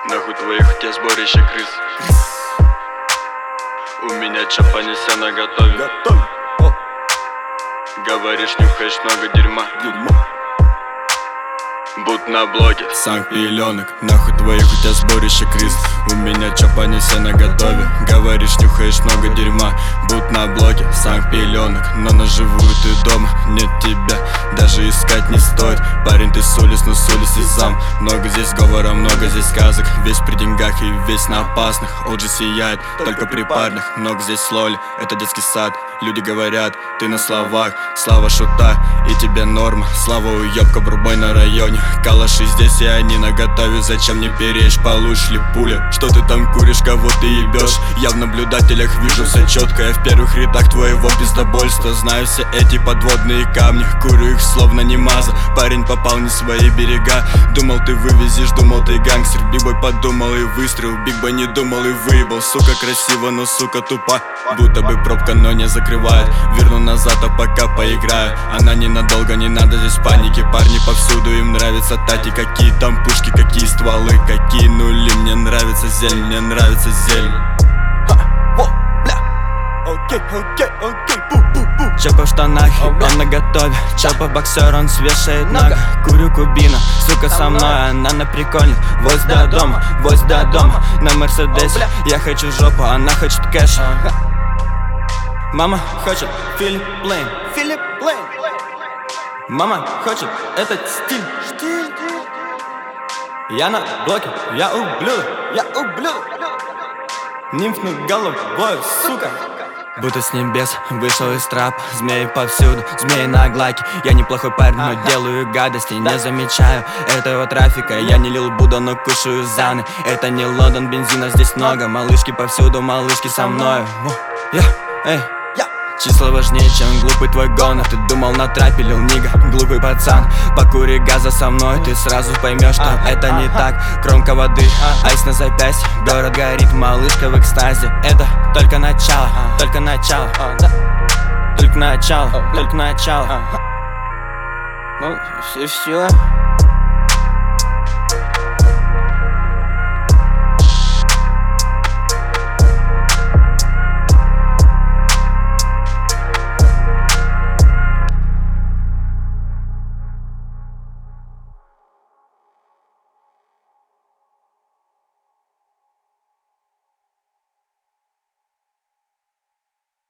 Нахуй твоих, у тебя сборище крыс. У меня чапанися на готове. Говоришь, нюхаешь много дерьма. Будь на блоке. Сам пеленок, нахуй твоих, у тебя сборище крыс. У меня чапанися на готове. Говоришь, нюхаешь много дерьма. Будь на блоке, сам пеленок. Но на живую ты дома, нет тебя даже искать не стоит. Парень, ты с улиц, но с улиц и зам. Много здесь говора, много здесь сказок. Весь при деньгах и весь на опасных. OG сияет, только при парнях. Много здесь лоли, это детский сад. Люди говорят, ты на словах. Слава шута, и тебе норма. Слава уёбка, брубой на районе. Калаши здесь и они наготове. Зачем мне перечь, получишь ли пуля? Что ты там куришь, кого ты ебешь? Я в наблюдателях вижу все четко. Я в первых рядах твоего пиздобольства. Знаю все эти подводные камни. Курю их словно не маза. Парень попал не в свои берега. Думал ты вывезешь, думал ты гангстер. Бигбой подумал и выстрел. Бигбой не думал и выебал. Сука красиво, но сука тупа. Будто бы пробка, но не закрывает. Верну назад, а пока поиграю. Она ненадолго, не надо здесь паники. Парни повсюду, им нравится тати. Какие там пушки, какие стволы, какие нули. Мне нравится зелень, мне нравится зелень. Чопа в штанах, он наготове. Чопа боксер, он свешает ногу. Курю кубина, сука со мной, она на прикольных. Вось до дома, вось до дома. На Мерседесе, я хочу жопу, она хочет кэш. Мама хочет Филипп Плейн. Мама хочет этот стиль. Я на блоке, я ублюдок. Нимфну головой, сука. Будто с небес вышел из трап. Змеи повсюду, змеи на глаке. Я неплохой парень, но делаю гадости. Не замечаю этого трафика. Я не лил Будда, но кушаю заны. Это не Лондон, бензина здесь много. Малышки повсюду, малышки со мною. Числа важнее, чем глупый твой гонор. Ты думал на трапе, лил нига, глупый пацан. Покури газа со мной, ты сразу поймешь, что это не так. Кромка воды, айс на запястье. Город горит, малышка в экстазе. Это только начало, только начало. Только начало, только начало. Ну, все.